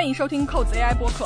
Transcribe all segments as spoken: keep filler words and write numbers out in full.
欢迎收听扣子 A I 播客。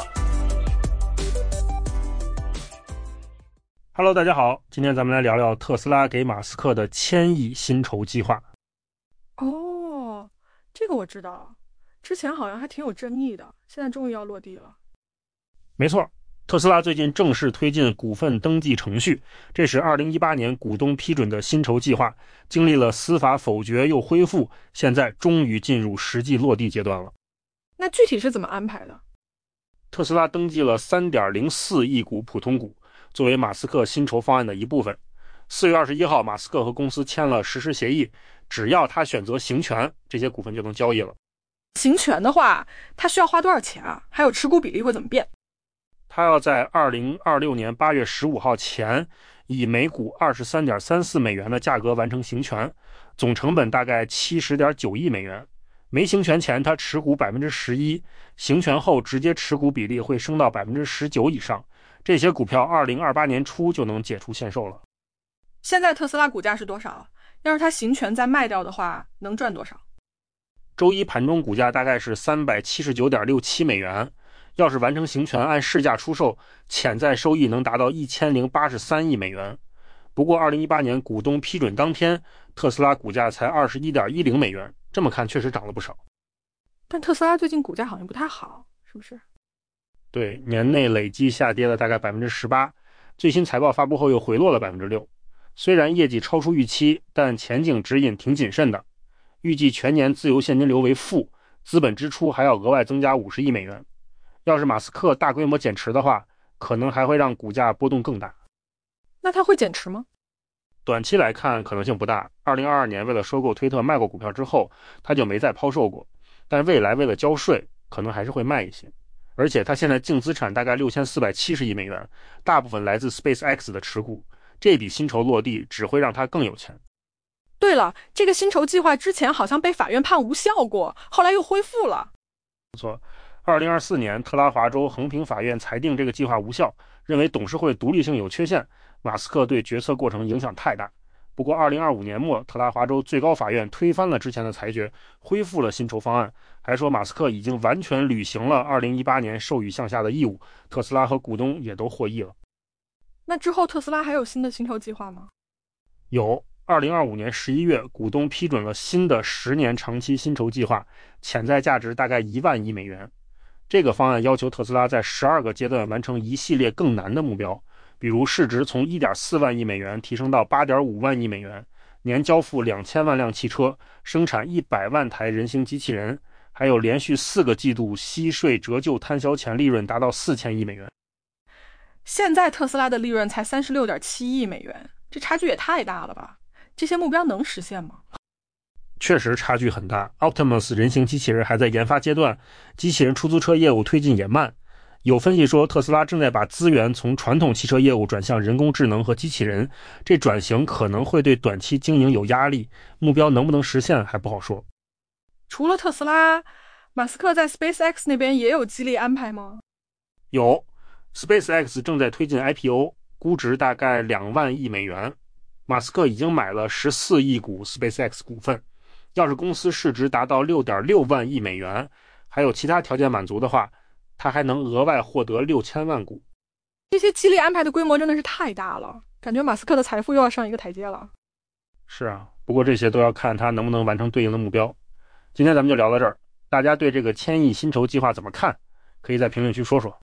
Hello， 大家好，今天咱们来聊聊特斯拉给马斯克的千亿薪酬计划。 哦，这个我知道，之前好像还挺有争议的，现在终于要落地了。 没错，特斯拉最近正式推进股份登记程序，这是二零一八年股东批准的薪酬计划，经历了司法否决又恢复，现在终于进入实际落地阶段了。 那具体是怎么安排的？ 特斯拉登记了 三点零四亿股普通股，作为马斯克薪酬方案的一部分。四月二十一号，马斯克和公司签了实施协议，只要他选择行权，这些股份就能交易了。 行权的话，他需要花多少钱啊？还有持股比例会怎么变？ 他要在二零二六年八月十五号前，以每股 二十三点三四美元的价格完成行权，总成本大概 七十点九亿美元。没行权前他持股 百分之十一， 行权后直接持股比例会升到 百分之十九 以上。这些股票二零二八年初就能解除限售了。 现在特斯拉股价是多少？要是他行权再卖掉的话，能赚多少？ 周一盘中股价大概是 三百七十九点六七美元，要是完成行权按市价出售，潜在收益能达到一千零八十三亿美元。不过二零一八年股东批准当天，特斯拉股价才 二十一点一零美元，这么看确实涨了不少。 但特斯拉最近股价好像不太好，是不是？ 对，年内累计下跌了大概 百分之十八， 最新财报发布后又回落了 百分之六。 虽然业绩超出预期，但前景指引挺谨慎的，预计全年自由现金流为负，资本支出还要额外增加五十亿美元。要是马斯克大规模减持的话，可能还会让股价波动更大。 那他会减持吗？ 短期来看可能性不大，二零二二年为了收购推特卖过股票之后，他就没再抛售过，但未来为了交税，可能还是会卖一些。而且他现在净资产大概六千四百七十亿美元，大部分来自 SpaceX 的持股，这笔薪酬落地只会让他更有钱。 对了，这个薪酬计划之前好像被法院判无效过，后来又恢复了。 没错，二零二四年特拉华州横平法院裁定这个计划无效，认为董事会独立性有缺陷，马斯克对决策过程影响太大。不过二零二五年末，特拉华州最高法院推翻了之前的裁决，恢复了薪酬方案，还说马斯克已经完全履行了二零一八年授予项下的义务，特斯拉和股东也都获益了。 那之后特斯拉还有新的薪酬计划吗？ 有，二零二五年十一月，股东批准了新的十年长期薪酬计划，潜在价值大概一万亿美元。这个方案要求特斯拉在十二个阶段完成一系列更难的目标，比如市值从 一点四万亿美元提升到 八点五万亿美元，年交付两千万辆汽车，生产一百万台人形机器人，还有连续四个季度息税折旧摊销前利润达到四千亿美元。 现在特斯拉的利润才 三十六点七亿美元，这差距也太大了吧？这些目标能实现吗？ 确实差距很大， Optimus 人形机器人还在研发阶段，机器人出租车业务推进也慢。有分析说，特斯拉正在把资源从传统汽车业务转向人工智能和机器人，这转型可能会对短期经营有压力，目标能不能实现还不好说。 除了特斯拉，马斯克在 SpaceX 那边也有激励安排吗？ 有， SpaceX 正在推进 I P O， 估值大概两万亿美元，马斯克已经买了十四亿股 SpaceX 股份，要是公司市值达到 六点六万亿美元，还有其他条件满足的话，他还能额外获得六千万股。 这些激励安排的规模真的是太大了，感觉马斯克的财富又要上一个台阶了。 是啊，不过这些都要看他能不能完成对应的目标。今天咱们就聊到这儿，大家对这个千亿薪酬计划怎么看？可以在评论区说说。